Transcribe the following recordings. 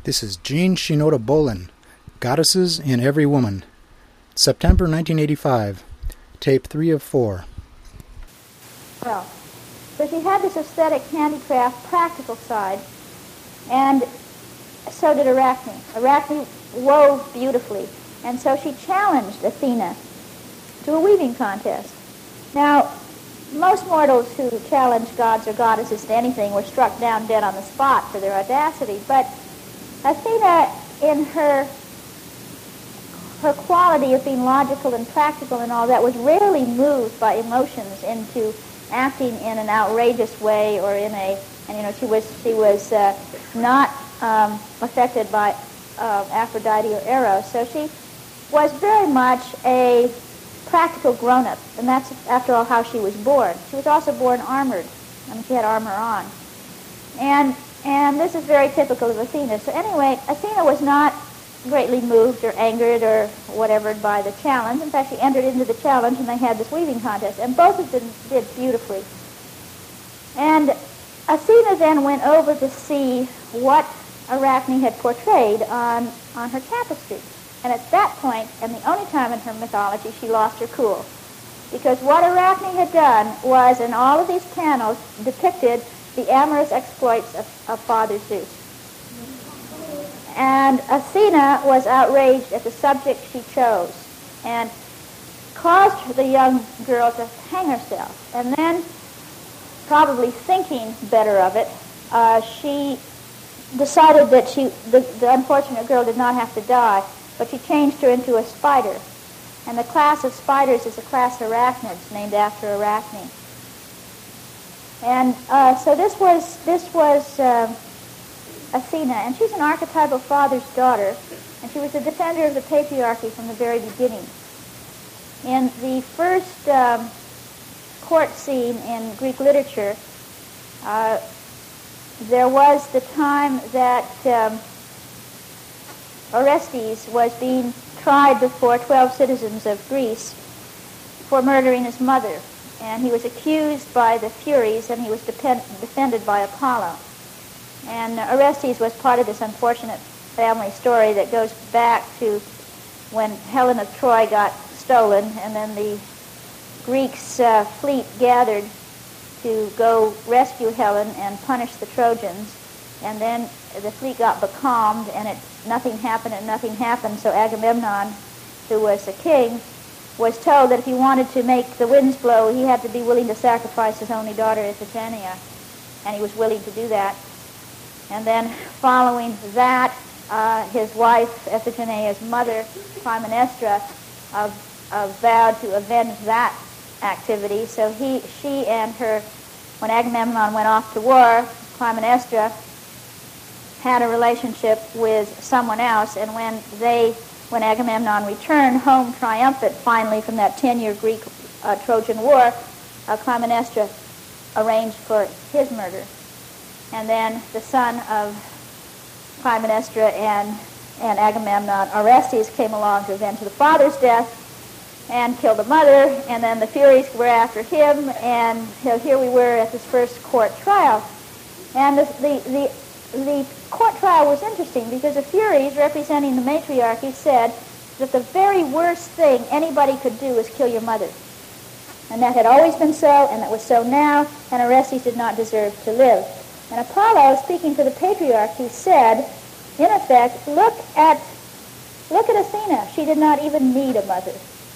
This is Jean Shinoda Bolin, Goddesses in Every Woman, September 1985, tape 3 of 4. Well, so she had this aesthetic, handicraft, practical side, and so did Arachne. Arachne wove beautifully, and so she challenged Athena to a weaving contest. Now, most mortals who challenge gods or goddesses to anything were struck down dead on the spot for their audacity, but Athena, in her quality of being logical and practical and all that, was rarely moved by emotions into acting in an outrageous way or in a, and she was not affected by Aphrodite or Eros. So she was very much a practical grown-up, and that's, after all, how she was born. She was also born armored. She had armor on. And this is very typical of Athena. So anyway, Athena was not greatly moved or angered or whatever by the challenge. In fact, she entered into the challenge and they had this weaving contest, and both of them did beautifully. And Athena then went over to see what Arachne had portrayed on her tapestry. And at that point, and the only time in her mythology, she lost her cool. Because what Arachne had done was, in all of these panels, depicted the amorous exploits of Father Zeus. And Athena was outraged at the subject she chose and caused the young girl to hang herself. And then, probably thinking better of it, she decided that the unfortunate girl did not have to die, but she changed her into a spider. And the class of spiders is a class of arachnids, named after Arachne. And so this was Athena, and she's an archetypal father's daughter, and she was a defender of the patriarchy from the very beginning. In the first court scene in Greek literature, there was the time that Orestes was being tried before 12 citizens of Greece for murdering his mother. And he was accused by the Furies, and he was defended by Apollo. And Orestes was part of this unfortunate family story that goes back to when Helen of Troy got stolen, and then the Greeks' fleet gathered to go rescue Helen and punish the Trojans. And then the fleet got becalmed, and nothing happened, so Agamemnon, who was the king, was told that if he wanted to make the winds blow, he had to be willing to sacrifice his only daughter, Iphigenia, and he was willing to do that. And then following that, his wife, Iphigenia's mother, Clytemnestra, vowed to avenge that activity. So she and her, when Agamemnon went off to war, Clytemnestra had a relationship with someone else, and when Agamemnon returned home triumphant finally from that 10-year Greek-Trojan war, Clytemnestra arranged for his murder. And then the son of Clytemnestra and Agamemnon, Orestes, came along to avenge the father's death and killed the mother, and then the Furies were after him, and here we were at this first court trial. And the court trial was interesting because the Furies, representing the matriarchy, said that the very worst thing anybody could do is kill your mother. And that had always been so, and that was so now, and Orestes did not deserve to live. And Apollo, speaking for the patriarchy, said, in effect, look at Athena. She did not even need a mother.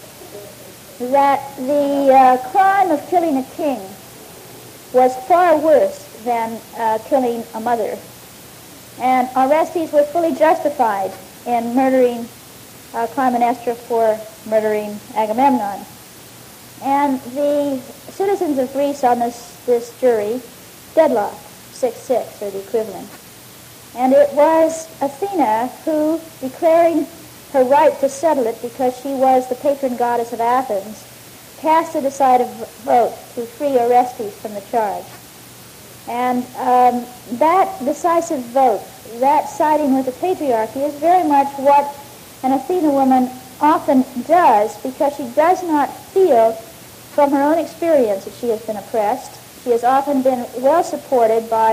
That the crime of killing a king was far worse than killing a mother. And Orestes was fully justified in murdering Clytemnestra for murdering Agamemnon. And the citizens of Greece on this jury deadlocked 6-6, or the equivalent. And it was Athena who, declaring her right to settle it because she was the patron goddess of Athens, cast a decisive vote to free Orestes from the charge. And that decisive vote, that siding with the patriarchy, is very much what an Athena woman often does, because she does not feel from her own experience that she has been oppressed. She has often been well supported by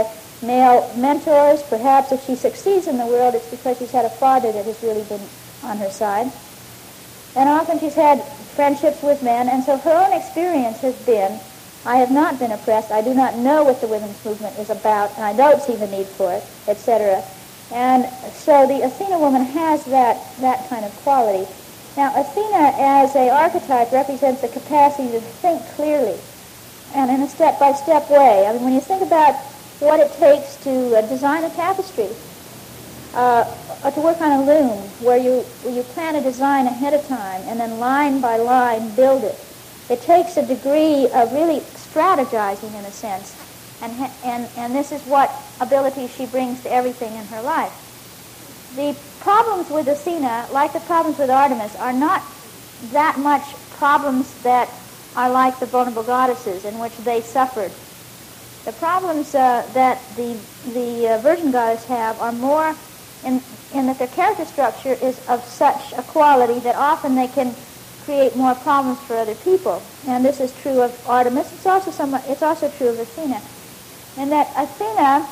male mentors. Perhaps if she succeeds in the world, it's because she's had a father that has really been on her side. And often she's had friendships with men, and so her own experience has been, I have not been oppressed, I do not know what the women's movement is about, and I don't see the need for it, etc. And so the Athena woman has that kind of quality. Now, Athena as an archetype represents the capacity to think clearly and in a step-by-step way. I mean, when you think about what it takes to design a tapestry, or to work on a loom, where you plan a design ahead of time and then line by line build it, it takes a degree of really strategizing in a sense, and this is what ability she brings to everything in her life. The problems with Athena, like the problems with Artemis, are not that much problems that are like the vulnerable goddesses in which they suffered. The problems that the virgin goddess have are more in that their character structure is of such a quality that often they can create more problems for other people. And this is true of Artemis. It's also true of Athena. And that Athena,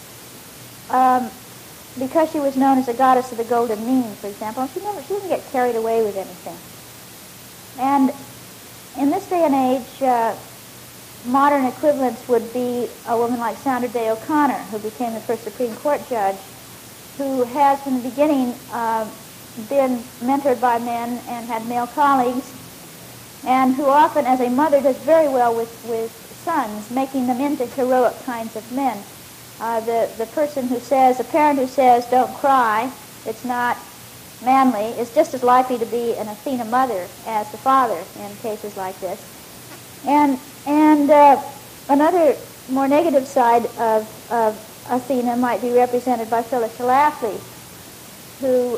because she was known as the goddess of the golden mean, for example, she didn't get carried away with anything. And in this day and age, modern equivalents would be a woman like Sandra Day O'Connor, who became the first Supreme Court judge, who has from the beginning been mentored by men and had male colleagues, and who often, as a mother, does very well with sons, making them into heroic kinds of men. The person who says, the parent who says, don't cry, it's not manly, is just as likely to be an Athena mother as the father in cases like this. And another more negative side of Athena might be represented by Phyllis Schlafly, who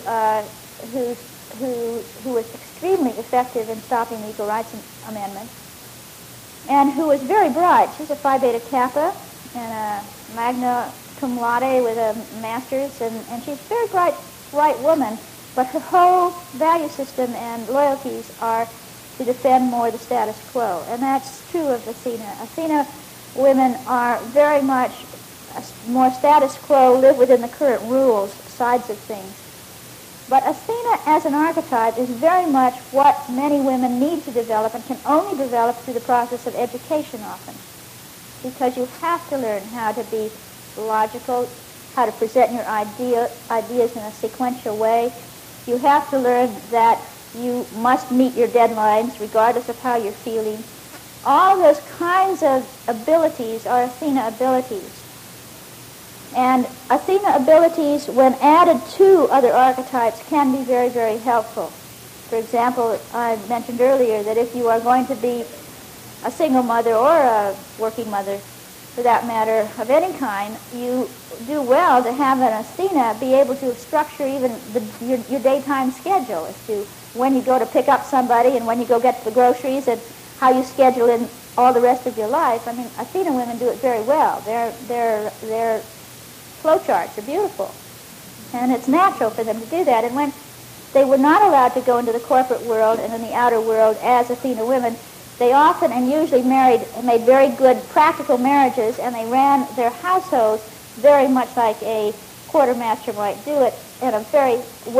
was extremely effective in stopping the Equal Rights Amendment, and who was very bright. She's a Phi Beta Kappa and a magna cum laude with a master's, and she's a very bright woman, but her whole value system and loyalties are to defend more the status quo. And that's true of Athena. Athena women are very much more status quo, live within the current rules, sides of things. But Athena as an archetype is very much what many women need to develop and can only develop through the process of education often. Because you have to learn how to be logical, how to present your ideas in a sequential way. You have to learn that you must meet your deadlines regardless of how you're feeling. All those kinds of abilities are Athena abilities. And Athena abilities, when added to other archetypes, can be very, very helpful. For example, I mentioned earlier that if you are going to be a single mother or a working mother, for that matter, of any kind, you do well to have an Athena be able to structure even your daytime schedule as to when you go to pick up somebody and when you go get the groceries and how you schedule in all the rest of your life. I mean, Athena women do it very well. Their flow charts are beautiful, and it's natural for them to do that. And when they were not allowed to go into the corporate world and in the outer world as Athena women, they often and usually made very good practical marriages, and they ran their households very much like a quartermaster might do it in a very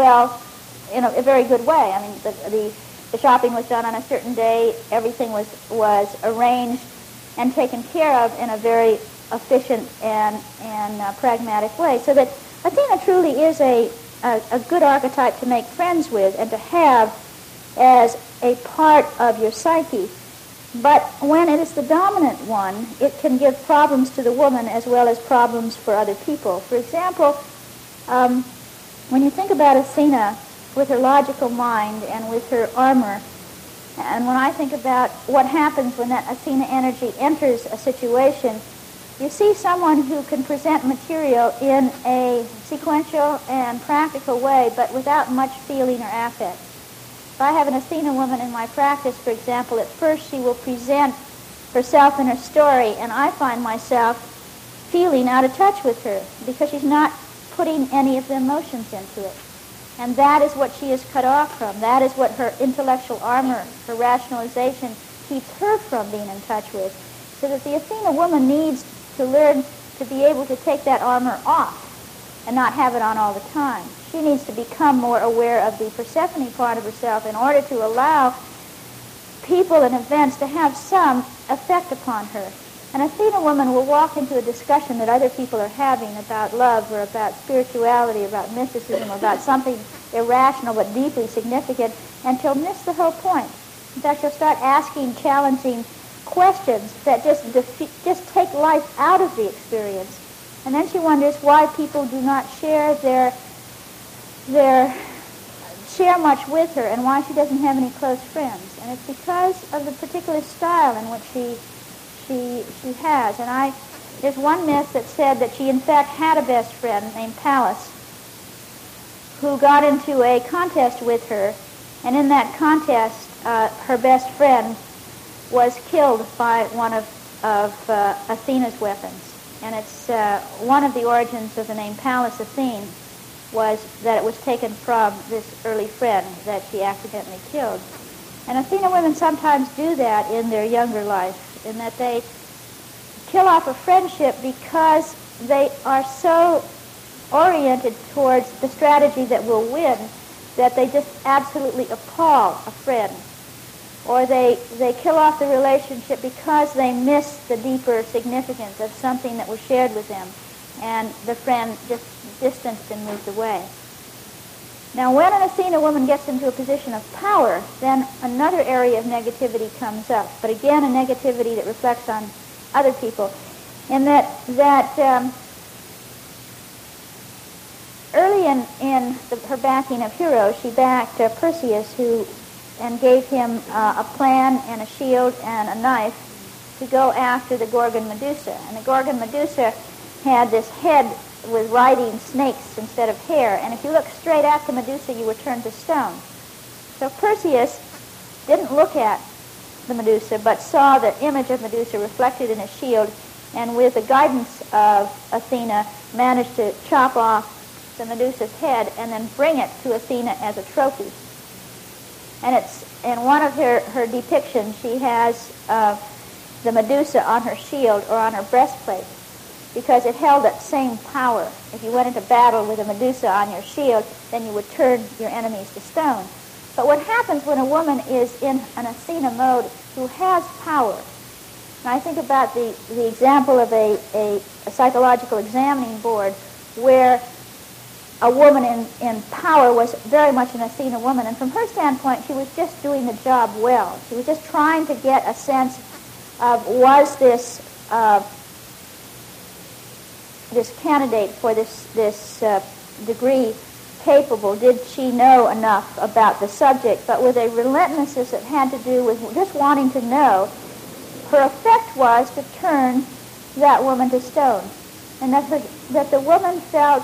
good way. I mean, the shopping was done on a certain day, everything was arranged and taken care of in a very efficient and pragmatic way. So that Athena truly is a good archetype to make friends with and to have as a part of your psyche. But when it is the dominant one, it can give problems to the woman as well as problems for other people. For example, when you think about Athena with her logical mind and with her armor, and when I think about what happens when that Athena energy enters a situation, you see someone who can present material in a sequential and practical way, but without much feeling or affect. If I have an Athena woman in my practice, for example, at first she will present herself in her story, and I find myself feeling out of touch with her because she's not putting any of the emotions into it. And that is what she is cut off from. That is what her intellectual armor, her rationalization, keeps her from being in touch with. So that the Athena woman needs to learn to be able to take that armor off and not have it on all the time. She needs to become more aware of the Persephone part of herself in order to allow people and events to have some effect upon her. An Athena woman will walk into a discussion that other people are having about love or about spirituality, about mysticism, or about something irrational but deeply significant, and she'll miss the whole point. In fact, she'll start asking challenging questions that just take life out of the experience. And then she wonders why people do not share much with her, and why she doesn't have any close friends. And it's because of the particular style in which she has. And there's one myth that said that she in fact had a best friend named Pallas, who got into a contest with her, and in that contest her best friend was killed by one of Athena's weapons. And it's one of the origins of the name Pallas Athene was that it was taken from this early friend that she accidentally killed. And Athena women sometimes do that in their younger life, in that they kill off a friendship because they are so oriented towards the strategy that will win that they just absolutely appall a friend. Or they kill off the relationship because they miss the deeper significance of something that was shared with them, and the friend just distanced and moved away. Now, when an Athena woman gets into a position of power, then another area of negativity comes up, but again a negativity that reflects on other people, in that early in her backing of heroes, she backed Perseus, and gave him a plan and a shield and a knife to go after the Gorgon Medusa. And the Gorgon Medusa had this head with riding snakes instead of hair, and if you looked straight at the Medusa, you were turned to stone. So Perseus didn't look at the Medusa, but saw the image of Medusa reflected in his shield, and with the guidance of Athena, managed to chop off the Medusa's head and then bring it to Athena as a trophy. And it's in one of her depictions, she has the Medusa on her shield or on her breastplate, because it held that same power. If you went into battle with a Medusa on your shield, then you would turn your enemies to stone. But what happens when a woman is in an Athena mode who has power? And I think about the example of a psychological examining board where a woman in power was very much an Athena woman, and from her standpoint, she was just doing the job well. She was just trying to get a sense of, was this candidate for this degree capable? Did she know enough about the subject? But with a relentlessness that had to do with just wanting to know, her effect was to turn that woman to stone, and that the woman felt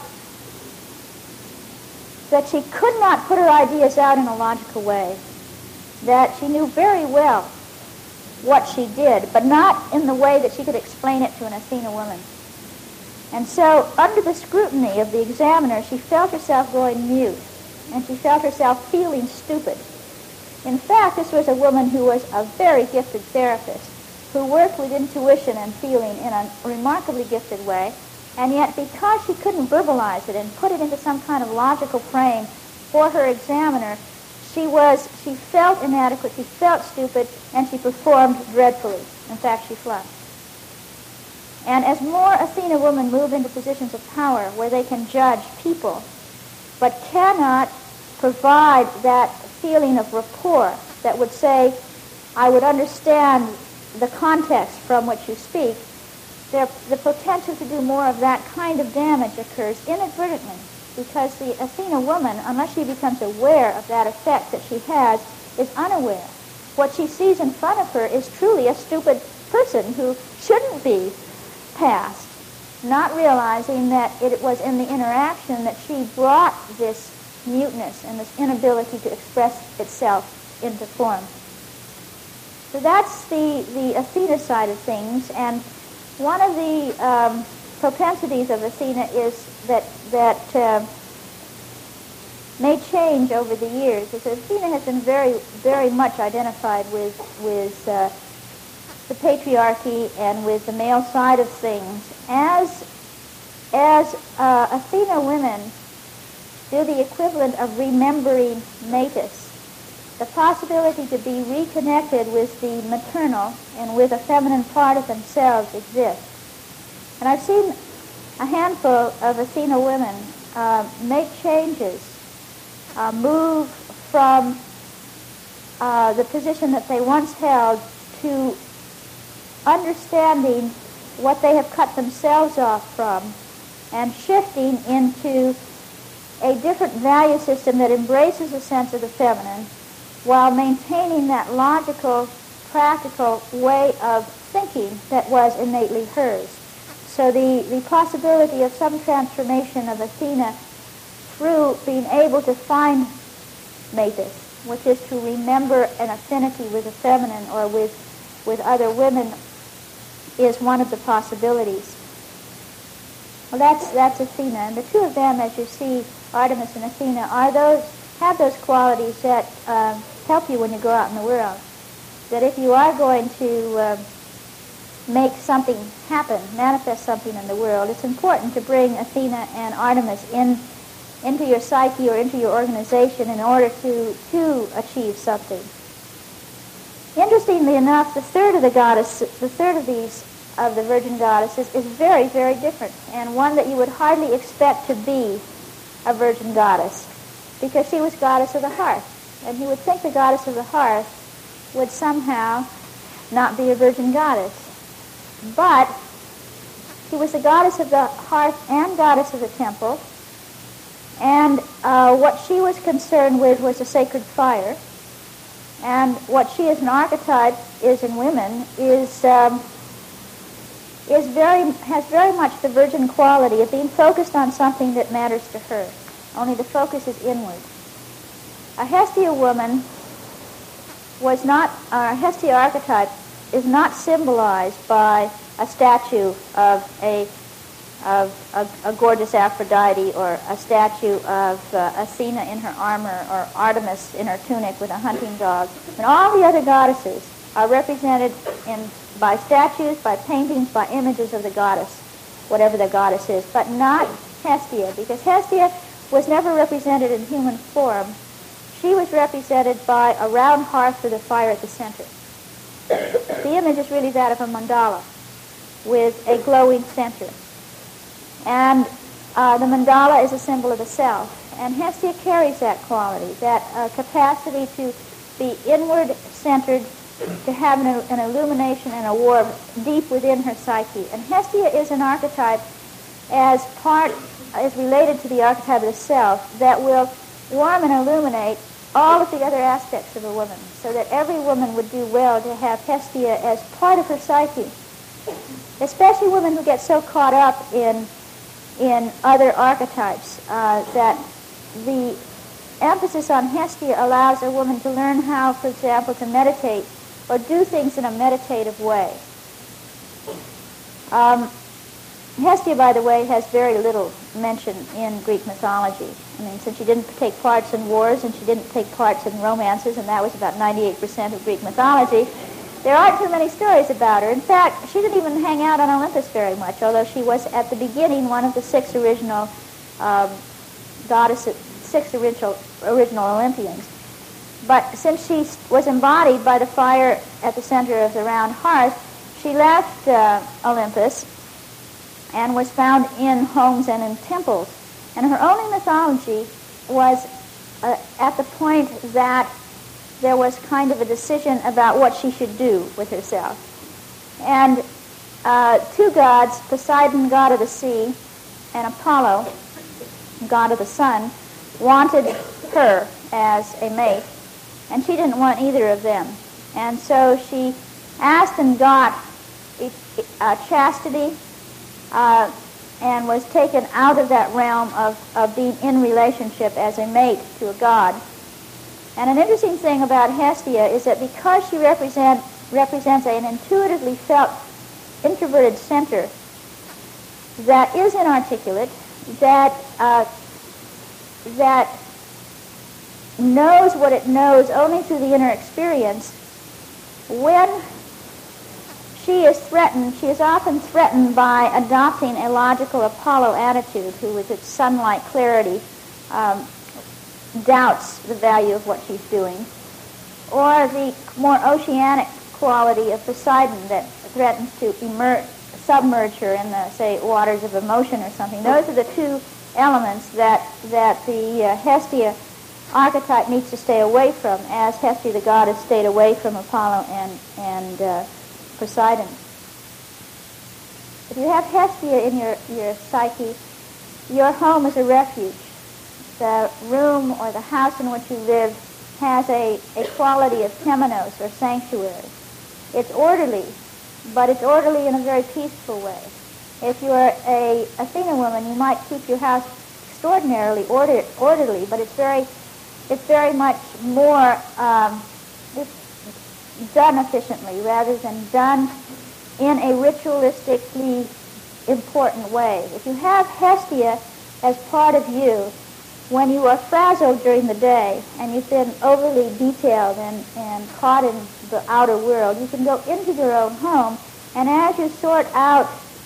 that she could not put her ideas out in a logical way, that she knew very well what she did, but not in the way that she could explain it to an Athena woman. And so, under the scrutiny of the examiner, she felt herself going mute, and she felt herself feeling stupid. In fact, this was a woman who was a very gifted therapist, who worked with intuition and feeling in a remarkably gifted way, and yet because she couldn't verbalize it and put it into some kind of logical frame for her examiner, she felt inadequate, she felt stupid, and she performed dreadfully. In fact, she flunked. And as more Athena women move into positions of power where they can judge people, but cannot provide that feeling of rapport that would say, I would understand the context from which you speak, the potential to do more of that kind of damage occurs inadvertently, because the Athena woman, unless she becomes aware of that effect that she has, is unaware. What she sees in front of her is truly a stupid person who shouldn't be passed, not realizing that it was in the interaction that she brought this muteness and this inability to express itself into form. So that's the Athena side of things, and one of the propensities of Athena is that may change over the years. Is Athena has been very, very much identified with the patriarchy and with the male side of things. As Athena women do the equivalent of remembering Metis, the possibility to be reconnected with the maternal and with a feminine part of themselves exists. And I've seen a handful of Athena women make changes, move from the position that they once held to understanding what they have cut themselves off from and shifting into a different value system that embraces a sense of the feminine while maintaining that logical, practical way of thinking that was innately hers. So the possibility of some transformation of Athena through being able to find Metis, which is to remember an affinity with the feminine or with other women, is one of the possibilities. Well, that's Athena, and the two of them, as you see, Artemis and Athena, have those qualities that help you when you go out in the world. That if you are going to make something happen, manifest something in the world, it's important to bring Athena and Artemis into your psyche or into your organization in order to achieve something. Interestingly enough, the third of the virgin goddesses is very, very different, and one that you would hardly expect to be a virgin goddess, because she was goddess of the hearth, and you would think the goddess of the hearth would somehow not be a virgin goddess. But she was the goddess of the hearth and goddess of the temple, and what she was concerned with was the sacred fire, and what she as an archetype is in women has very much the virgin quality of being focused on something that matters to her, only the focus is inward. A Hestia woman was not, a Hestia archetype is not symbolized by a statue of a gorgeous Aphrodite, or a statue of Athena in her armor, or Artemis in her tunic with a hunting dog. And all the other goddesses are represented by statues, by paintings, by images of the goddess, whatever the goddess is, but not Hestia, because Hestia was never represented in human form. She was represented by a round hearth with a fire at the center. The image is really that of a mandala with a glowing center. And the mandala is a symbol of the self. And Hestia carries that quality, that capacity to be inward-centered, to have an illumination and a warmth deep within her psyche. And Hestia is an archetype is related to the archetype of the self that will warm and illuminate all of the other aspects of a woman, so that every woman would do well to have Hestia as part of her psyche. Especially women who get so caught up in other archetypes that the emphasis on Hestia allows a woman to learn how, for example, to meditate or do things in a meditative way. Hestia, by the way, has very little mention in Greek mythology. I mean, since she didn't take parts in wars and she didn't take parts in romances, and that was about 98% of Greek mythology, there aren't too many stories about her. In fact, she didn't even hang out on Olympus very much, although she was at the beginning one of the six original Olympians. But since she was embodied by the fire at the center of the round hearth, she left Olympus and was found in homes and in temples. And her only mythology was at the point that there was kind of a decision about what she should do with herself. And two gods, Poseidon, god of the sea, and Apollo, god of the sun, wanted her as a mate, and she didn't want either of them. And so she asked and got chastity, and was taken out of that realm of being in relationship as a mate to a god. And an interesting thing about Hestia is that because she represents an intuitively felt introverted center that is inarticulate, that knows what it knows only through the inner experience, when she is often threatened by adopting a logical Apollo attitude, who with its sunlight clarity doubts the value of what she's doing, or the more oceanic quality of Poseidon that threatens to submerge her in the, say, waters of emotion or something. Those are the two elements that the Hestia archetype needs to stay away from, as Hestia the goddess stayed away from Apollo and Poseidon. If you have Hestia in your psyche, your home is a refuge. The room or the house in which you live has a quality of temenos, or sanctuary. It's orderly, but it's orderly in a very peaceful way. If you're a Athena woman, you might keep your house extraordinarily orderly, but it's very much more done efficiently rather than done in a ritualistically important way. If you have Hestia as part of you, when you are frazzled during the day and you've been overly detailed and caught in the outer world, you can go into your own home, and as you sort out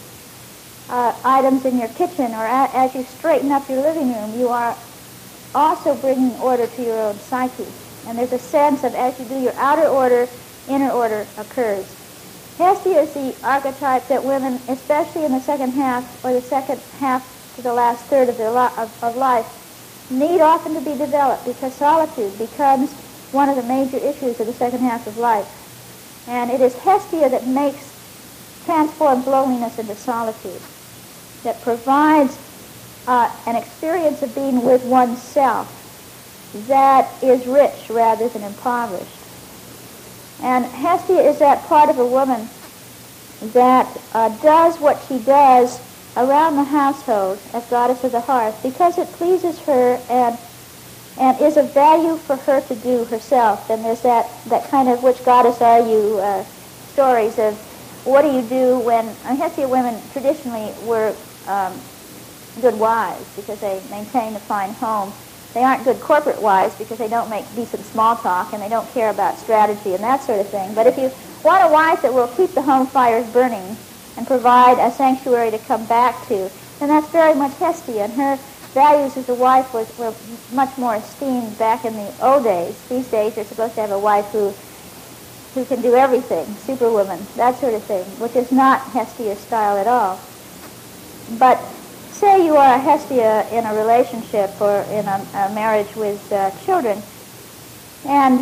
items in your kitchen, or as you straighten up your living room, you are also bringing order to your own psyche. And there's a sense of, as you do your outer order, inner order occurs. Hestia is the archetype that women, especially in the second half, or the second half to the last third of their of life, need often to be developed, because solitude becomes one of the major issues of the second half of life. And it is Hestia that transforms loneliness into solitude, that provides an experience of being with oneself that is rich rather than impoverished. And Hestia is that part of a woman that does what she does around the household as goddess of the hearth because it pleases her and is of value for her to do herself. And there's that kind of which goddess are you stories of what do you do when Hestia women traditionally were good wives because they maintain a fine home. They aren't good corporate wives because they don't make decent small talk and they don't care about strategy and that sort of thing. But if you want a wife that will keep the home fires burning and provide a sanctuary to come back to, then that's very much Hestia. And her values as a wife were much more esteemed back in the old days. These days you're supposed to have a wife who can do everything, superwoman, that sort of thing, which is not Hestia's style at all. But say you are a Hestia in a relationship or in a marriage with children, and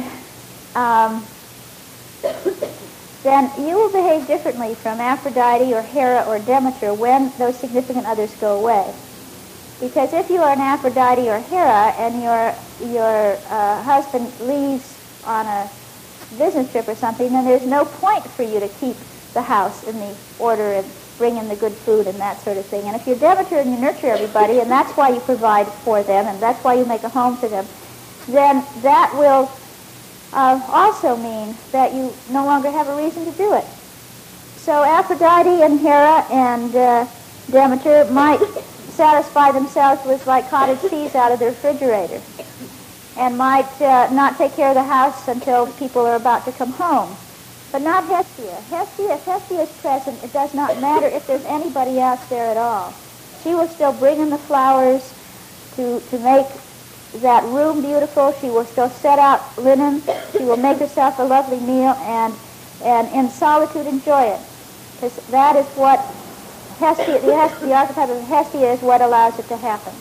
then you will behave differently from Aphrodite or Hera or Demeter when those significant others go away. Because if you are an Aphrodite or Hera and your husband leaves on a business trip or something, then there's no point for you to keep the house in the order and bring in the good food and that sort of thing. And if you're Demeter and you nurture everybody, and that's why you provide for them, and that's why you make a home for them, then that will also mean that you no longer have a reason to do it. So Aphrodite and Hera and Demeter might satisfy themselves with like cottage cheese out of the refrigerator, and might not take care of the house until people are about to come home. But not Hestia. If Hestia is present, it does not matter if there's anybody else there at all. She will still bring in the flowers to make that room beautiful. She will still set out linen. She will make herself a lovely meal and in solitude enjoy it. Because that is what Hestia, the archetype of Hestia is what allows it to happen.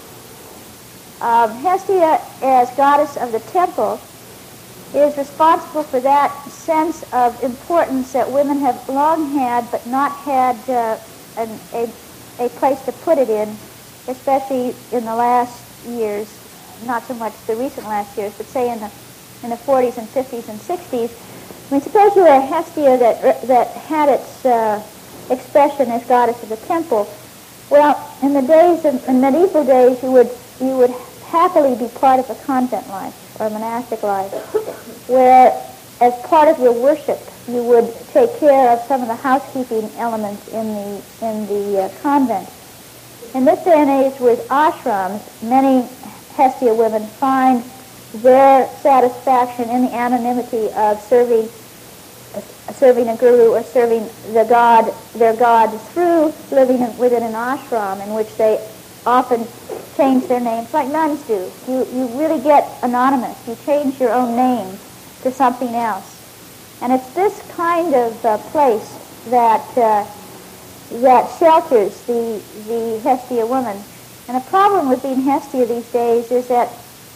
Hestia, as goddess of the temple, is responsible for that sense of importance that women have long had but not had a place to put it in, especially in the last years, not so much the recent last years, but say in the 40s and 50s and 60s. I mean, suppose you were a Hestia that had its expression as goddess of the temple. Well, in medieval days, you would happily be part of a convent life or monastic life, where as part of your worship you would take care of some of the housekeeping elements in the convent. In this day and age with ashrams, many Hestia women find their satisfaction in the anonymity of serving serving a guru or serving their god through living within an ashram in which they often change their names like nuns do. You really get anonymous. You change your own name to something else. And it's this kind of place that shelters the Hestia woman. And the problem with being Hestia these days is that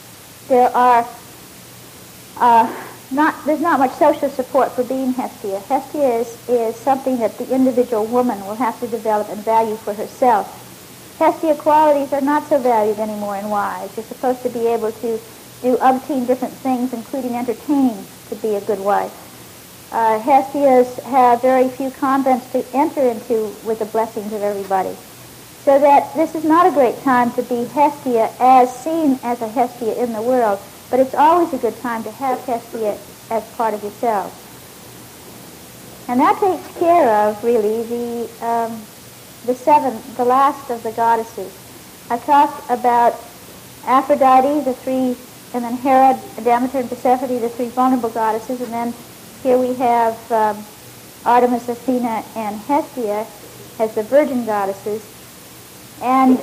there's not much social support for being Hestia. Hestia is something that the individual woman will have to develop and value for herself. Hestia qualities are not so valued anymore in wives. You're supposed to be able to do umpteen different things, including entertaining, to be a good wife. Hestias have very few convents to enter into with the blessings of everybody. So that this is not a great time to be Hestia as seen as a Hestia in the world, but it's always a good time to have Hestia as part of yourself. And that takes care of, really, the last of the goddesses. I talked about Aphrodite, the three, and then Hera, Demeter, and Persephone, the three vulnerable goddesses, and then here we have Artemis, Athena, and Hestia as the virgin goddesses. And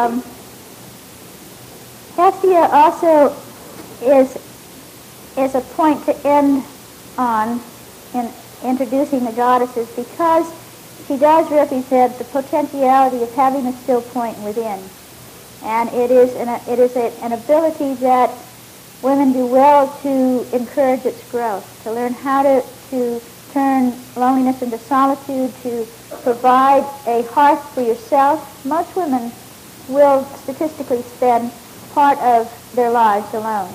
Hestia also is a point to end on in introducing the goddesses, because she does represent the potentiality of having a still point within. And it is an ability that women do well to encourage its growth, to learn how to turn loneliness into solitude, to provide a hearth for yourself. Most women will statistically spend part of their lives alone.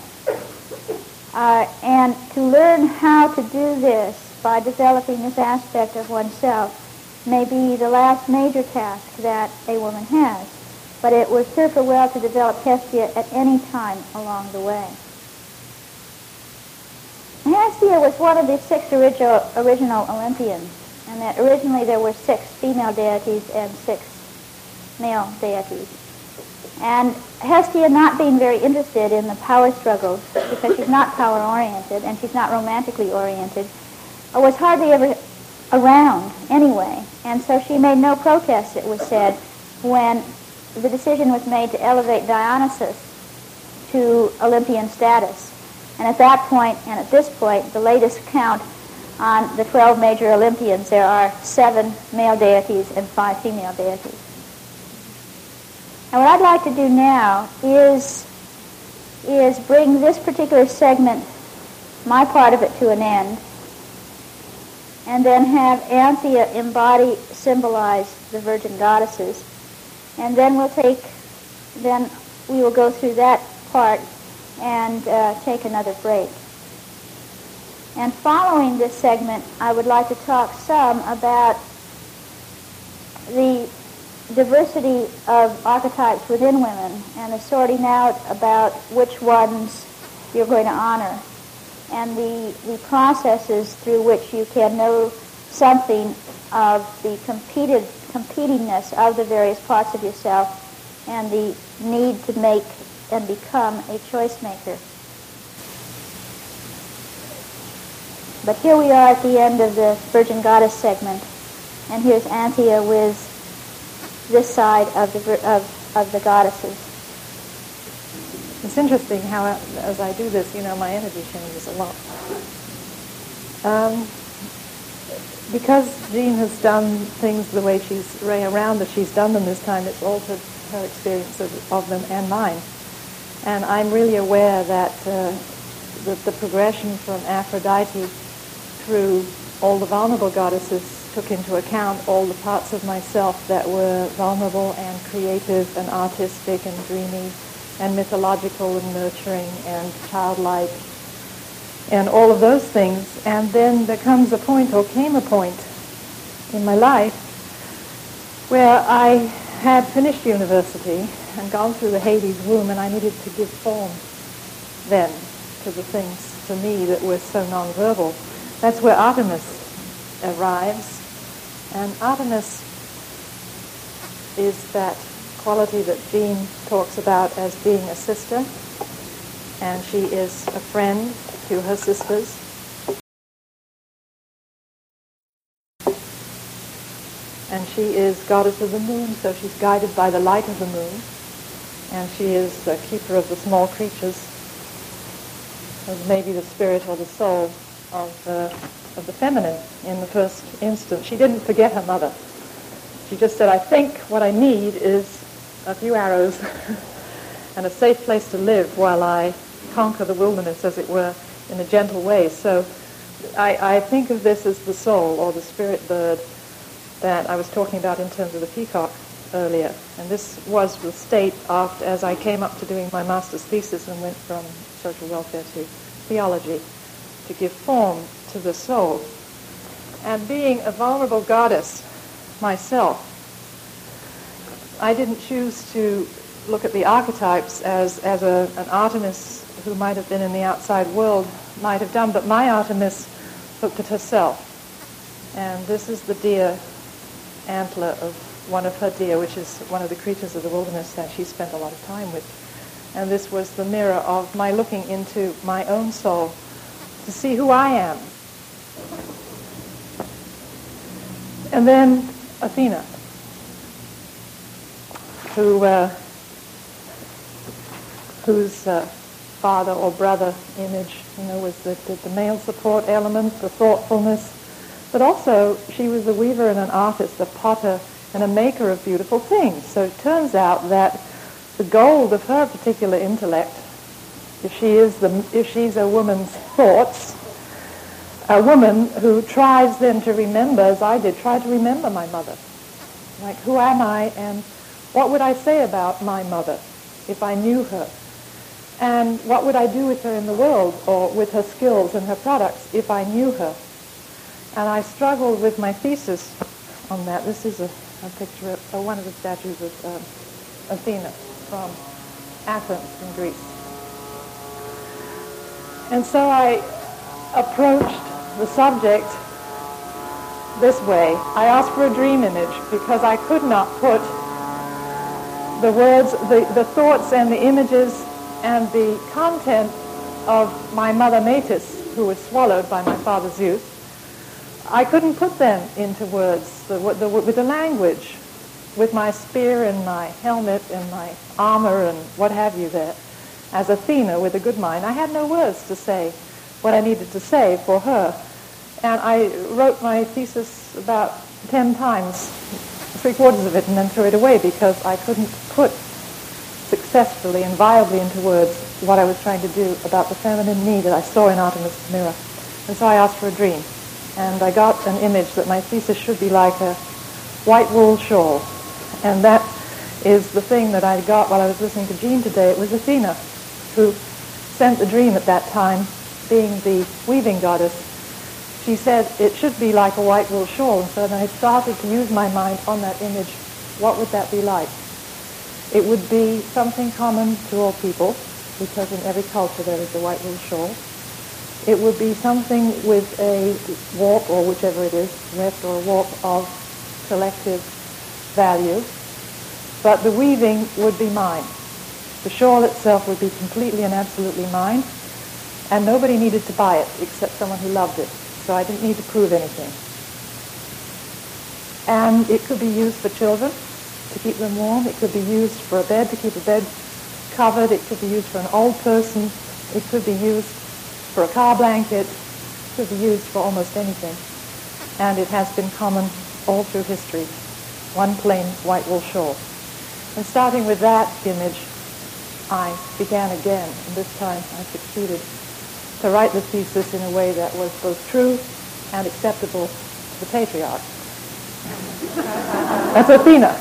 And to learn how to do this by developing this aspect of oneself may be the last major task that a woman has. But it would serve her well to develop Hestia at any time along the way. Hestia was one of the 6 original Olympians, and that originally there were 6 female deities and 6 male deities. And Hestia, not being very interested in the power struggles, because she's not power-oriented and she's not romantically oriented, was hardly ever around anyway. And so she made no protest, it was said, when the decision was made to elevate Dionysus to Olympian status. And at that point, and at this point, the latest count on the 12 major Olympians, there are 7 male deities and 5 female deities. And what I'd like to do now is bring this particular segment, my part of it, to an end, and then have Anthea symbolize the virgin goddesses. And then we will go through that part and take another break. And following this segment, I would like to talk some about the diversity of archetypes within women and the sorting out about which ones you're going to honor, and the processes through which you can know something of the competingness of the various parts of yourself and the need to make and become a choice maker. But here we are at the end of the Virgin Goddess segment, and here's Anthea with this side of the goddesses. It's interesting how, as I do this, my energy changes a lot. Because Jean has done things the way around that she's done them this time, it's altered her experience of them and mine. And I'm really aware that the progression from Aphrodite through all the vulnerable goddesses took into account all the parts of myself that were vulnerable and creative and artistic and dreamy and mythological and nurturing and childlike and all of those things. And then there came a point in my life where I had finished university and gone through the Hades womb, and I needed to give form then to the things for me that were so nonverbal. That's where Artemis arrives. And Artemis is that quality that Jean talks about as being a sister, and she is a friend to her sisters. And she is goddess of the moon, so she's guided by the light of the moon. And she is the keeper of the small creatures, of maybe the spirit or the soul of the feminine in the first instance. She didn't forget her mother. She just said, I think what I need is a few arrows and a safe place to live while I conquer the wilderness, as it were, in a gentle way. So I think of this as the soul or the spirit bird that I was talking about in terms of the peacock earlier. And this was the state after, as I came up to doing my master's thesis and went from social welfare to theology, to give form to the soul. And being a vulnerable goddess myself, I didn't choose to look at the archetypes as an Artemis who might have been in the outside world might have done, but my Artemis looked at herself. And this is the deer antler of one of her deer, which is one of the creatures of the wilderness that she spent a lot of time with. And this was the mirror of my looking into my own soul to see who I am. And then Athena, whose father or brother image, was the male support element, the thoughtfulness, but also she was a weaver and an artist, a potter and a maker of beautiful things. So it turns out that the gold of her particular intellect, if she's a woman's thoughts, a woman who tries then to remember, as I did, try to remember my mother. Like, who am I and what would I say about my mother if I knew her? And what would I do with her in the world, or with her skills and her products, if I knew her? And I struggled with my thesis on that. This is a picture of one of the statues of Athena from Athens in Greece. And so I approached the subject this way. I asked for a dream image because I could not put the words, the thoughts and the images and the content of my mother Metis, who was swallowed by my father Zeus. I couldn't put them into words with the language, with my spear and my helmet and my armor and what have you there. As Athena with a good mind, I had no words to say what I needed to say for her. And I wrote my thesis about 10 times, 3/4 of it, and then threw it away because I couldn't put successfully and viably into words what I was trying to do about the feminine me that I saw in Artemis' mirror. And so I asked for a dream. And I got an image that my thesis should be like a white wool shawl. And that is the thing that I got while I was listening to Jean today. It was Athena who sent the dream at that time, being the weaving goddess. She said it should be like a white wool shawl. And so then I started to use my mind on that image. What would that be like? It would be something common to all people, because in every culture there is a white wool shawl. It would be something with a warp, or whichever it is, weft or warp of collective value. But the weaving would be mine. The shawl itself would be completely and absolutely mine, and nobody needed to buy it except someone who loved it. So I didn't need to prove anything. And it could be used for children to keep them warm. It could be used for a bed, to keep a bed covered. It could be used for an old person. It could be used for a car blanket. It could be used for almost anything. And it has been common all through history. One plain white wool shawl. And starting with that image, I began again. And this time I succeeded to write the thesis in a way that was both true and acceptable to the patriarch. That's Athena.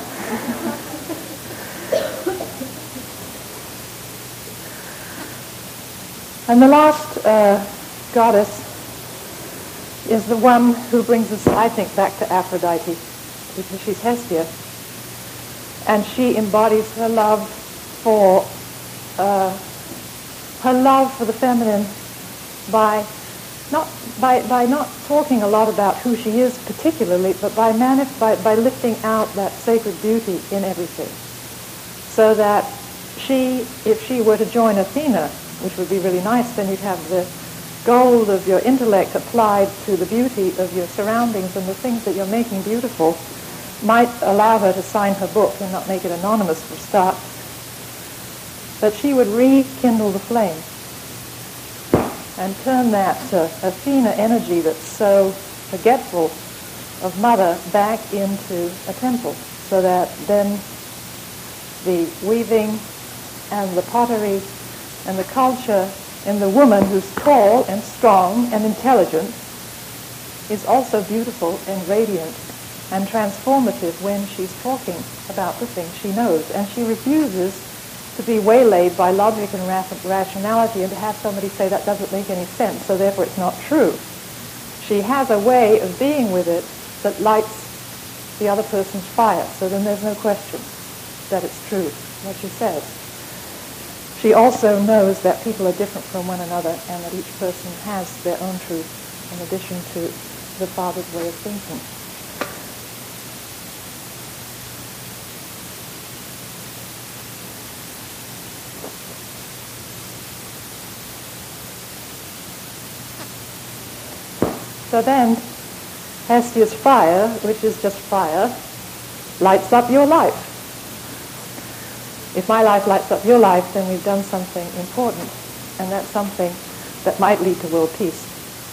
And the last goddess is the one who brings us, I think, back to Aphrodite, because she's Hestia. And she embodies her love for the feminine by not talking a lot about who she is particularly, but by lifting out that sacred beauty in everything. So that if she were to join Athena, which would be really nice, then you'd have the gold of your intellect applied to the beauty of your surroundings and the things that you're making beautiful. might allow her to sign her book and not make it anonymous for a start, but she would rekindle the flame and turn that Athena energy that's so forgetful of Mother back into a temple, so that then the weaving and the pottery and the culture in the woman who's tall and strong and intelligent is also beautiful and radiant and transformative when she's talking about the things she knows. And she refuses to be waylaid by logic and rationality and to have somebody say that doesn't make any sense, so therefore it's not true. She has a way of being with it that lights the other person's fire, so then there's no question that it's true, what she says. She also knows that people are different from one another and that each person has their own truth in addition to the Father's way of thinking. So then, Hestia's fire, which is just fire, lights up your life. If my life lights up your life, then we've done something important, and that's something that might lead to world peace.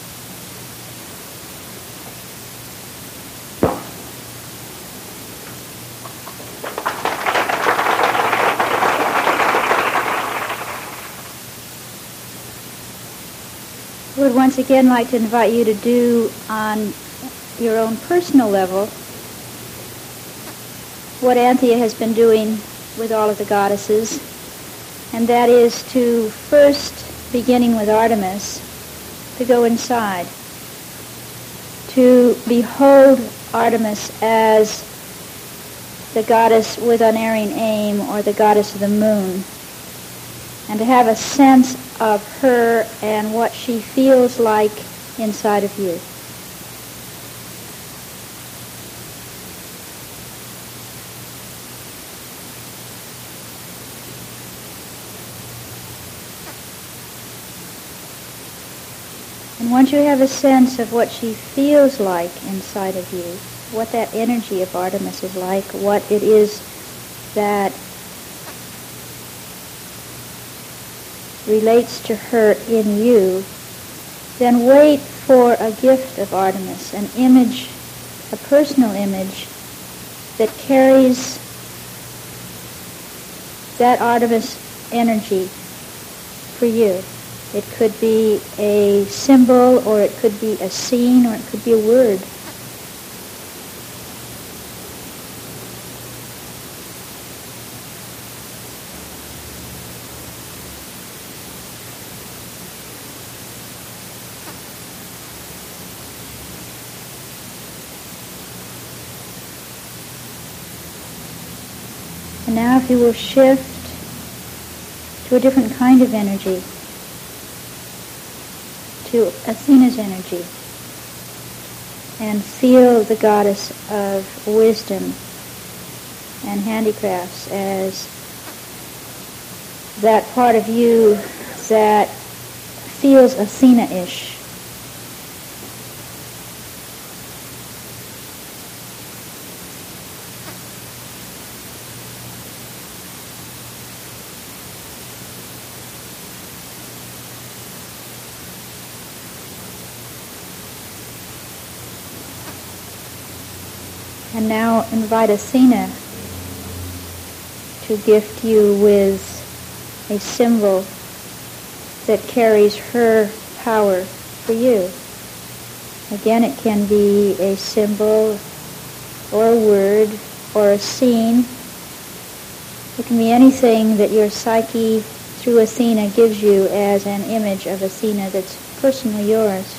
I would once again like to invite you to do on your own personal level what Anthea has been doing with all of the goddesses, and that is to first, beginning with Artemis, to go inside, to behold Artemis as the goddess with unerring aim, or the goddess of the moon, and to have a sense of her and what she feels like inside of you. And once you have a sense of what she feels like inside of you, what that energy of Artemis is like, what it is that relates to her in you, then wait for a gift of Artemis, an image, a personal image that carries that Artemis energy for you. It could be a symbol, or it could be a scene, or it could be a word. And now if you will shift to a different kind of energy, to Athena's energy, and feel the goddess of wisdom and handicrafts as that part of you that feels Athena-ish. And now invite Athena to gift you with a symbol that carries her power for you. Again, it can be a symbol or a word or a scene. It can be anything that your psyche through Athena gives you as an image of Athena that's personally yours.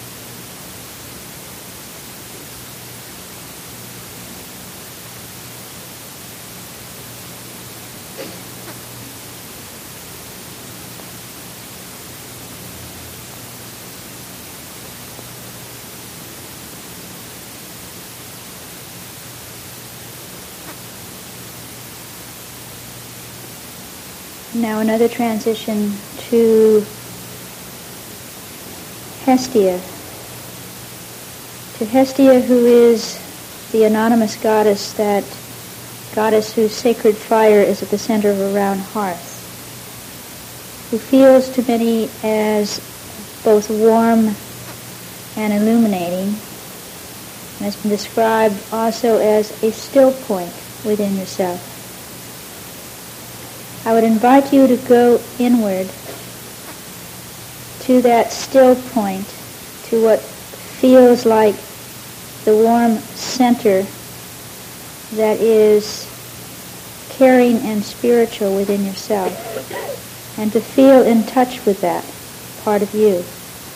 Now another transition to Hestia. To Hestia, who is the anonymous goddess, that goddess whose sacred fire is at the center of a round hearth, who feels to many as both warm and illuminating, and has been described also as a still point within yourself. I would invite you to go inward to that still point, to what feels like the warm center that is caring and spiritual within yourself, and to feel in touch with that part of you.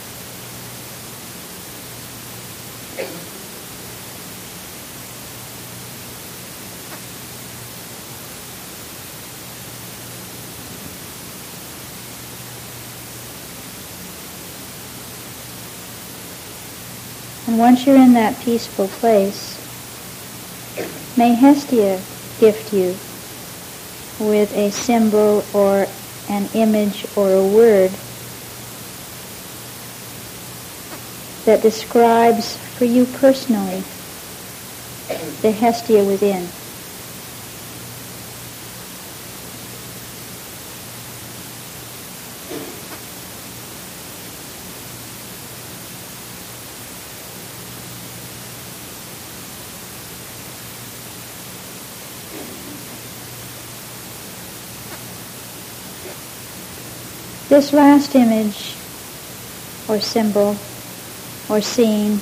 And once you're in that peaceful place, may Hestia gift you with a symbol or an image or a word that describes for you personally the Hestia within. This last image or symbol or scene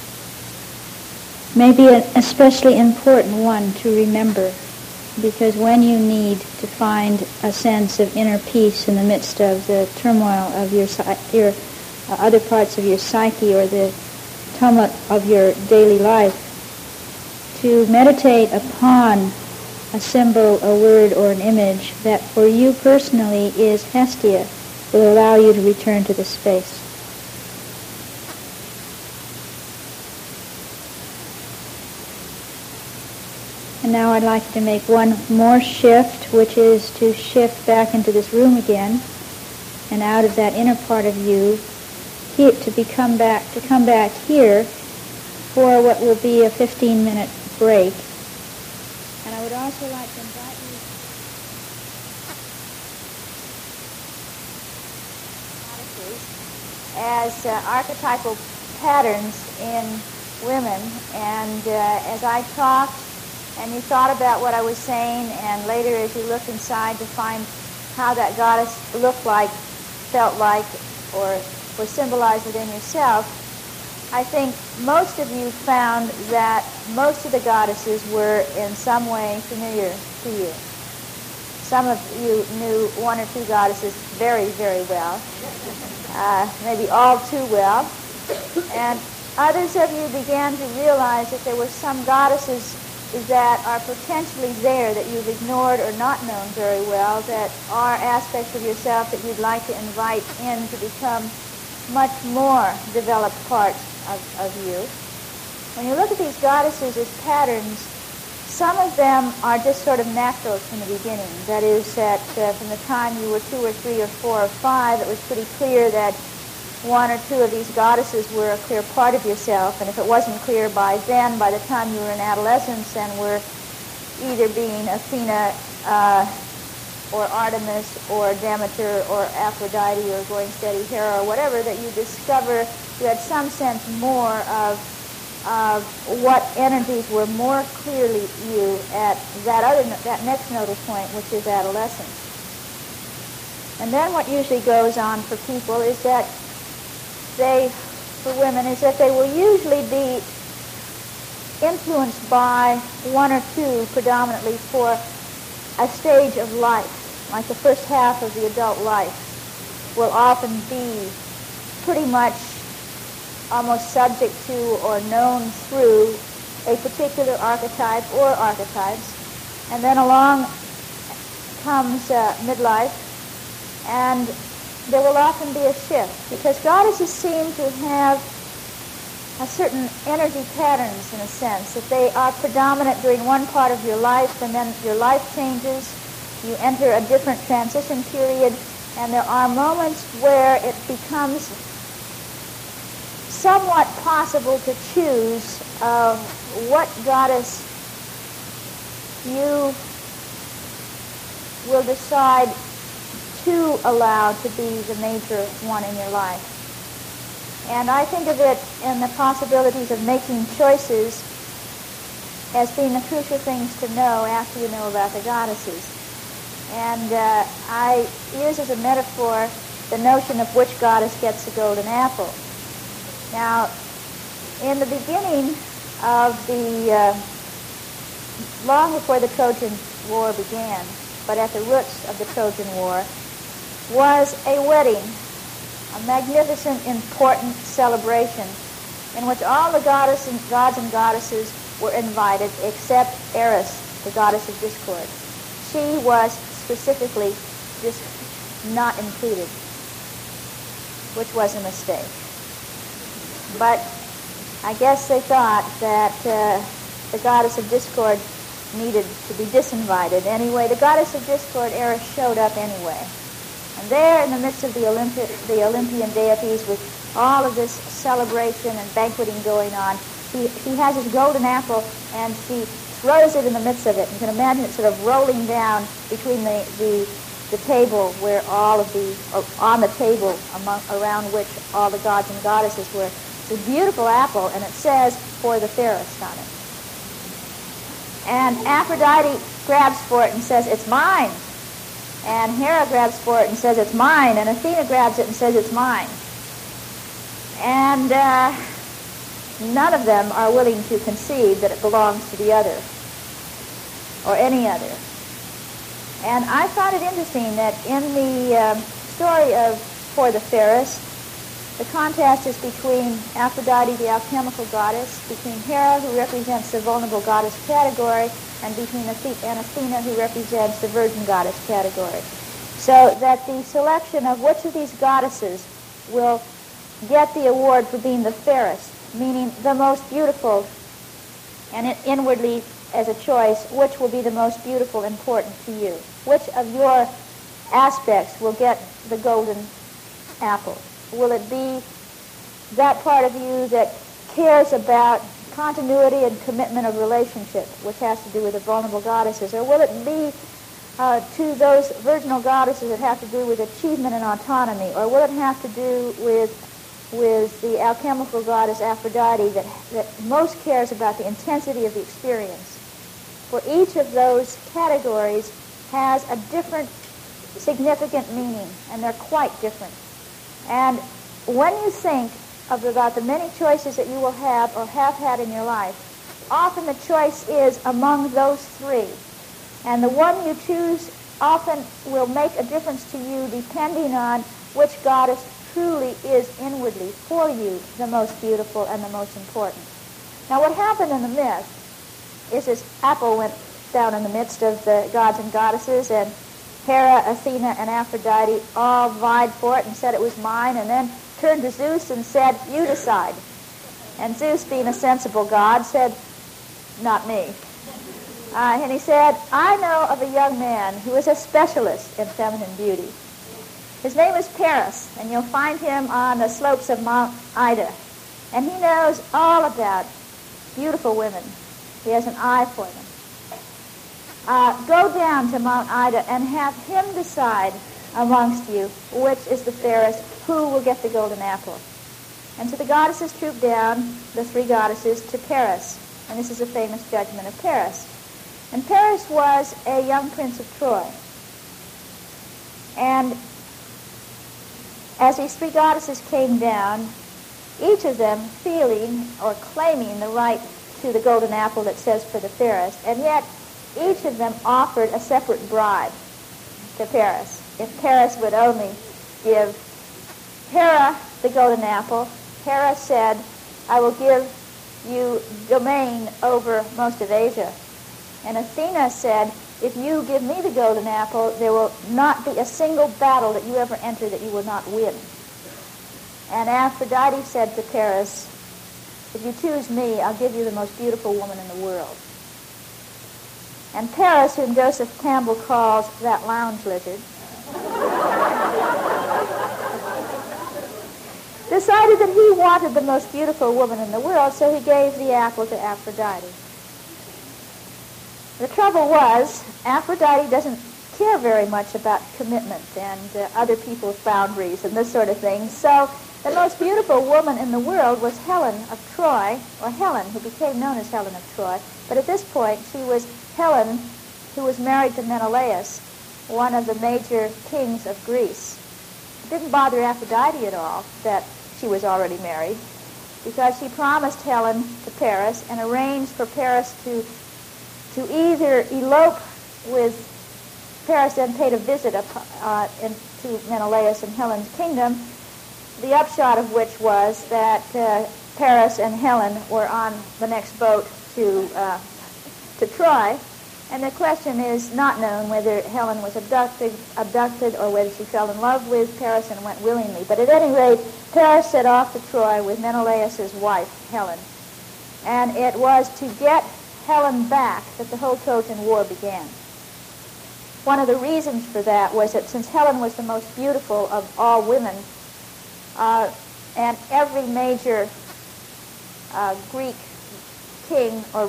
may be an especially important one to remember, because when you need to find a sense of inner peace in the midst of the turmoil of your other parts of your psyche or the tumult of your daily life, to meditate upon a symbol, a word, or an image that for you personally is Hestia will allow you to return to the space. And now I'd like to make one more shift, which is to shift back into this room again, and out of that inner part of you, to come back here for what will be a 15-minute break. And I would also like to invite you as archetypal patterns in women, and as I talked and you thought about what I was saying, and later as you looked inside to find how that goddess looked like, felt like, or was symbolized within yourself, I think most of you found that most of the goddesses were in some way familiar to you. Some of you knew one or two goddesses very, very well, maybe all too well, and others of you began to realize that there were some goddesses that are potentially there that you've ignored or not known very well, that are aspects of yourself that you'd like to invite in to become much more developed parts of you. When you look at these goddesses as patterns, some of them are just sort of naturals from the beginning. That is, that from the time you were 2 or 3 or 4 or 5, it was pretty clear that one or two of these goddesses were a clear part of yourself, and if it wasn't clear by then, by the time you were in adolescence, then were either being Athena or Artemis or Demeter or Aphrodite or going steady Hera or whatever, that you discover you had some sense more of what energies were more clearly you at that next nodal point, which is adolescence. And then what usually goes on for people is that for women, is that they will usually be influenced by one or two predominantly for a stage of life, like the first half of the adult life will often be pretty much almost subject to or known through a particular archetype or archetypes. And then along comes midlife, and there will often be a shift, because goddesses seem to have a certain energy patterns, in a sense, that they are predominant during one part of your life, and then your life changes, you enter a different transition period, and there are moments where it becomes somewhat possible to choose what goddess you will decide to allow to be the major one in your life. And I think of it in the possibilities of making choices as being the crucial things to know after you know about the goddesses. And I use as a metaphor the notion of which goddess gets the golden apple. Now, in the beginning of the, long before the Trojan War began, but at the roots of the Trojan War, was a wedding, a magnificent, important celebration in which all the gods and goddesses were invited except Eris, the goddess of discord. She was specifically not included, which was a mistake. But I guess they thought that the goddess of discord needed to be disinvited. Anyway, the goddess of discord, Eris, showed up anyway. And there in the midst of the Olympian deities with all of this celebration and banqueting going on, he has his golden apple and she throws it in the midst of it. You can imagine it sort of rolling down between the table where all of on the table around which all the gods and goddesses were. It's a beautiful apple, and it says, "For the fairest" on it. And Aphrodite grabs for it and says, "It's mine." And Hera grabs for it and says, "It's mine." And Athena grabs it and says, "It's mine." And none of them are willing to concede that it belongs to the other or any other. And I found it interesting that in the story of For the Fairest, the contest is between Aphrodite, the alchemical goddess, between Hera, who represents the vulnerable goddess category, and between Athena, who represents the virgin goddess category. So that the selection of which of these goddesses will get the award for being the fairest, meaning the most beautiful, and inwardly as a choice, which will be the most beautiful, important to you? Which of your aspects will get the golden apple? Will it be that part of you that cares about continuity and commitment of relationship, which has to do with the vulnerable goddesses? Or will it be to those virginal goddesses that have to do with achievement and autonomy? Or will it have to do with the alchemical goddess Aphrodite that most cares about the intensity of the experience? For each of those categories has a different significant meaning, and they're quite different. And when you think about the many choices that you will have or have had in your life, often the choice is among those three. And the one you choose often will make a difference to you depending on which goddess truly is inwardly for you the most beautiful and the most important. Now what happened in the myth is this apple went down in the midst of the gods and goddesses, and Hera, Athena, and Aphrodite all vied for it and said it was mine, and then turned to Zeus and said, "You decide." And Zeus, being a sensible god, said, "Not me." And he said, "I know of a young man who is a specialist in feminine beauty. His name is Paris, and you'll find him on the slopes of Mount Ida. And he knows all about beautiful women. He has an eye for them. Go down to Mount Ida and have him decide amongst you which is the fairest, who will get the golden apple." And so the goddesses trooped down, the three goddesses, to Paris. And this is a famous judgment of Paris. And Paris was a young prince of Troy. And as these three goddesses came down, each of them feeling or claiming the right to the golden apple that says "For the fairest," and yet each of them offered a separate bribe to Paris. If Paris would only give Hera the golden apple, Hera said, "I will give you domain over most of Asia." And Athena said, "If you give me the golden apple, there will not be a single battle that you ever enter that you will not win." And Aphrodite said to Paris, "If you choose me, I'll give you the most beautiful woman in the world." And Paris, whom Joseph Campbell calls that lounge lizard, this decided that he wanted the most beautiful woman in the world, so he gave the apple to Aphrodite. The trouble was, Aphrodite doesn't care very much about commitment and other people's boundaries and this sort of thing. So the most beautiful woman in the world was Helen of Troy, or Helen, who became known as Helen of Troy. But at this point, she was Helen, who was married to Menelaus, one of the major kings of Greece. It didn't bother Aphrodite at all that she was already married, because she promised Helen to Paris and arranged for Paris to either elope with Paris, then paid a visit to Menelaus and Helen's kingdom, the upshot of which was that Paris and Helen were on the next boat to Troy. And the question is not known whether Helen was abducted or whether she fell in love with Paris and went willingly. But at any rate, Paris set off to Troy with Menelaus' wife, Helen. And it was to get Helen back that the whole Trojan War began. One of the reasons for that was that since Helen was the most beautiful of all women, and every major Greek king, or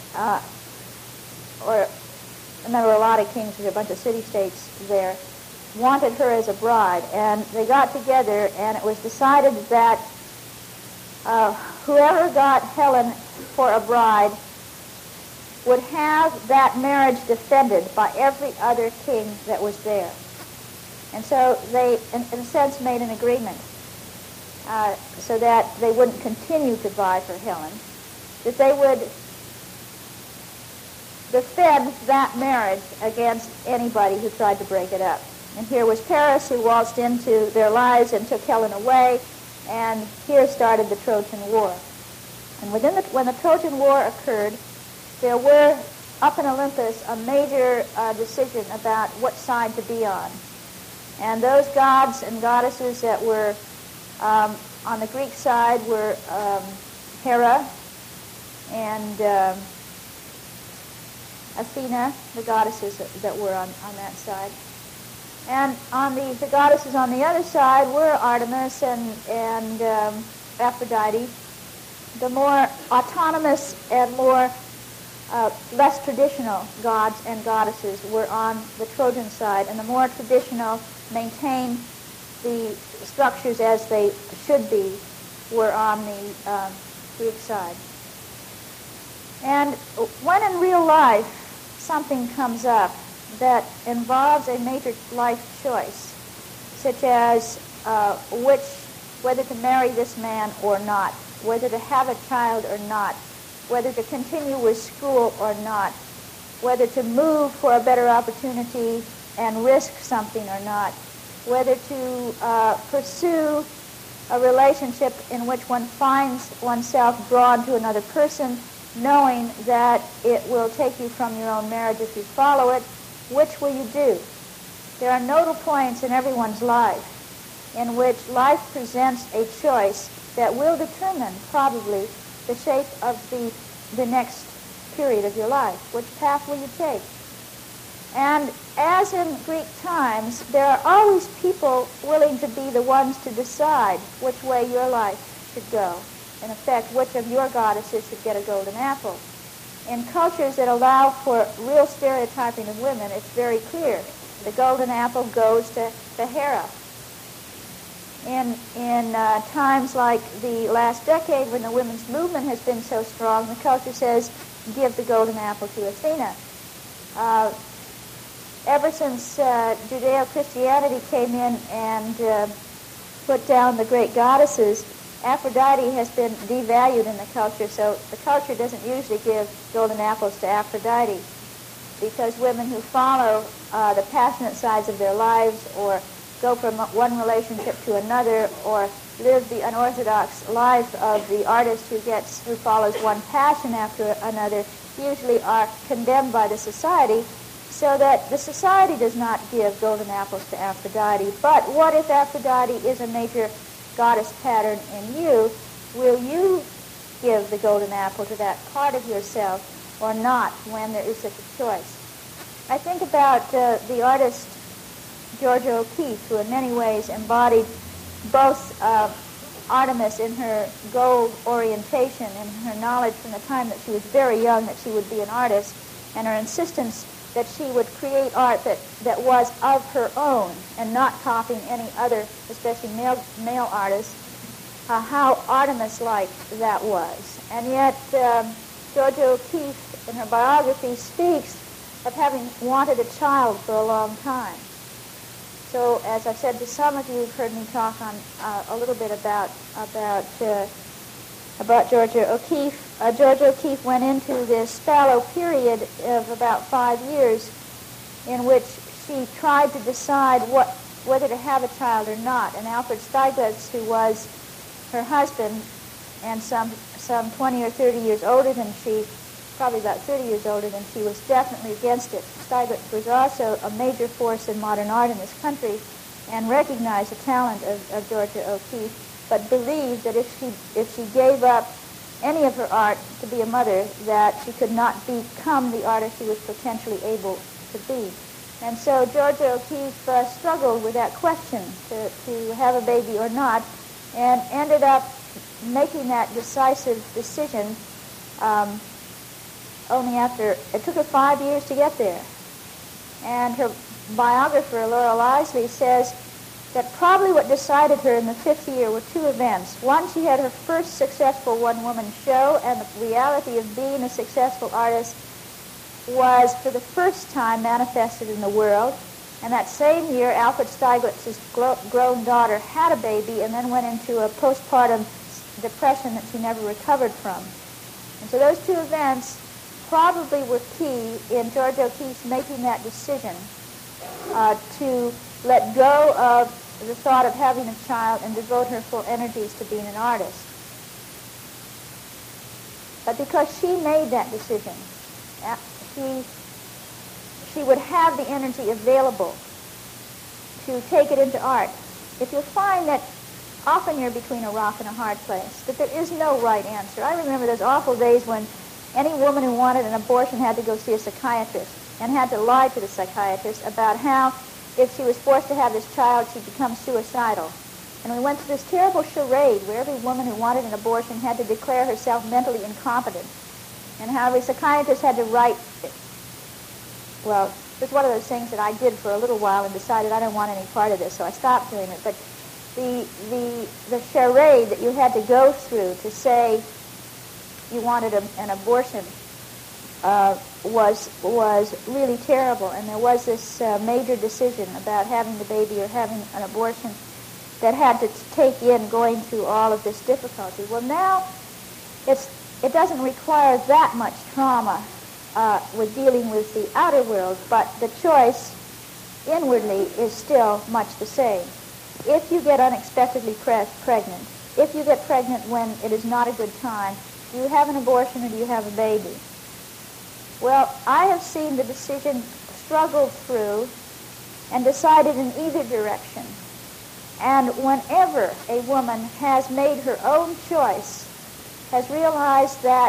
and there were a lot of kings, there were a bunch of city-states there, wanted her as a bride. And they got together, and it was decided that whoever got Helen for a bride would have that marriage defended by every other king that was there. And so they, in a sense, made an agreement so that they wouldn't continue to vie for Helen, that they would defend that marriage against anybody who tried to break it up. And here was Paris, who waltzed into their lives and took Helen away, and here started the Trojan War. And when the Trojan War occurred, there were, up in Olympus, a major decision about what side to be on. And those gods and goddesses that were on the Greek side were Hera and Athena, the goddesses that were on that side. And on the goddesses on the other side were Artemis and Aphrodite. The more autonomous and more less traditional gods and goddesses were on the Trojan side, and the more traditional, maintained the structures as they should be, were on the Greek side. And when in real life something comes up that involves a major life choice, such as whether to marry this man or not, whether to have a child or not, whether to continue with school or not, whether to move for a better opportunity and risk something or not, whether to pursue a relationship in which one finds oneself drawn to another person, knowing that it will take you from your own marriage if you follow it, which will you do? There are nodal points in everyone's life in which life presents a choice that will determine probably the shape of the next period of your life. Which path will you take? And as in Greek times, there are always people willing to be the ones to decide which way your life should go. In effect, which of your goddesses should get a golden apple. In cultures that allow for real stereotyping of women, it's very clear. The golden apple goes to Hera. In times like the last decade, when the women's movement has been so strong, the culture says, give the golden apple to Athena. Ever since Judeo-Christianity came in and put down the great goddesses, Aphrodite has been devalued in the culture, so the culture doesn't usually give golden apples to Aphrodite, because women who follow the passionate sides of their lives, or go from one relationship to another, or live the unorthodox life of the artist who follows one passion after another, usually are condemned by the society, so that the society does not give golden apples to Aphrodite. But what if Aphrodite is a major goddess pattern in you? Will you give the golden apple to that part of yourself or not when there is such a choice? I think about the artist Georgia O'Keeffe, who in many ways embodied both Artemis, in her goal orientation and her knowledge from the time that she was very young that she would be an artist, and her insistence that she would create art that was of her own and not copying any other, especially male artists, how Artemis-like that was. And yet, Georgia O'Keeffe, in her biography, speaks of having wanted a child for a long time. So, as I've said to some of you, you've heard me talk on a little bit about Georgia O'Keeffe. Georgia O'Keeffe went into this fallow period of about 5 years in which she tried to decide whether to have a child or not. And Alfred Stieglitz, who was her husband and some 20 or 30 years older than she, probably about 30 years older than she, was definitely against it. Stieglitz was also a major force in modern art in this country and recognized the talent of Georgia O'Keeffe, but believed that if she gave up any of her art to be a mother, that she could not become the artist she was potentially able to be. And so Georgia O'Keeffe struggled with that question, to have a baby or not, and ended up making that decisive decision only after, it took her 5 years to get there. And her biographer, Laura Lisley, says that probably what decided her in the 5th year were two events. One, she had her first successful one-woman show, and the reality of being a successful artist was for the first time manifested in the world. And that same year, Alfred Stieglitz's grown daughter had a baby and then went into a postpartum depression that she never recovered from. And so those two events probably were key in Georgia O'Keeffe's making that decision to let go of the thought of having a child and devote her full energies to being an artist. But because she made that decision, she would have the energy available to take it into art. If you find that often you're between a rock and a hard place, that there is no right answer. I remember those awful days when any woman who wanted an abortion had to go see a psychiatrist and had to lie to the psychiatrist about how if she was forced to have this child, she'd become suicidal. And we went through this terrible charade where every woman who wanted an abortion had to declare herself mentally incompetent, and how the psychiatrist had to write, well, it was one of those things that I did for a little while and decided I didn't want any part of this, so I stopped doing it. But the charade that you had to go through to say you wanted an abortion was really terrible. And there was this major decision about having the baby or having an abortion that had to take in going through all of this difficulty. Well, now it doesn't require that much trauma with dealing with the outer world, but the choice inwardly is still much the same. If you get unexpectedly pregnant, if you get pregnant when it is not a good time, do you have an abortion or do you have a baby? Well, I have seen the decision struggled through and decided in either direction. And whenever a woman has made her own choice, has realized that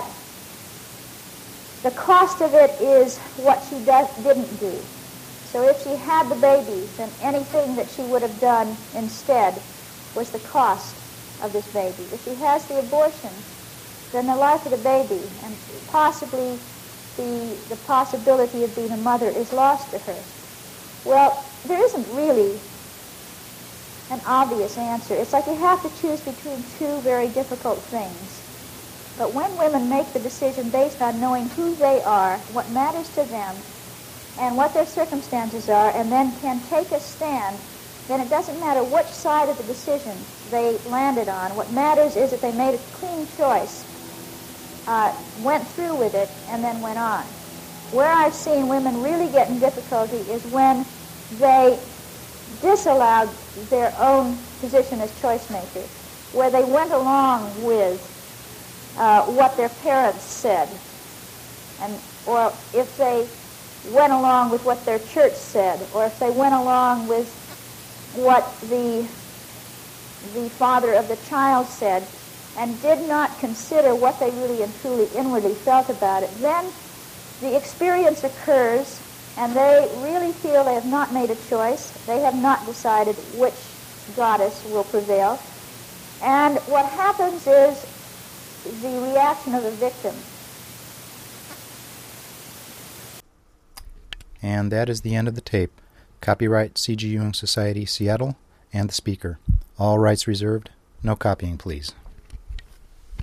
the cost of it is what she didn't do. So if she had the baby, then anything that she would have done instead was the cost of this baby. If she has the abortion, then the life of the baby and possibly the possibility of being a mother is lost to her. Well, there isn't really an obvious answer. It's like you have to choose between two very difficult things. But when women make the decision based on knowing who they are, what matters to them, and what their circumstances are, and then can take a stand, then it doesn't matter which side of the decision they landed on. What matters is that they made a clean choice, went through with it, and then went on. Where I've seen women really get in difficulty is when they disallowed their own position as choice makers, where they went along with what their parents said, or if they went along with what their church said, or if they went along with what the father of the child said, and did not consider what they really and truly inwardly felt about it, then the experience occurs, and they really feel they have not made a choice. They have not decided which goddess will prevail. And what happens is the reaction of the victim. And that is the end of the tape. Copyright C.G. Jung Society, Seattle, and the speaker. All rights reserved. No copying, please.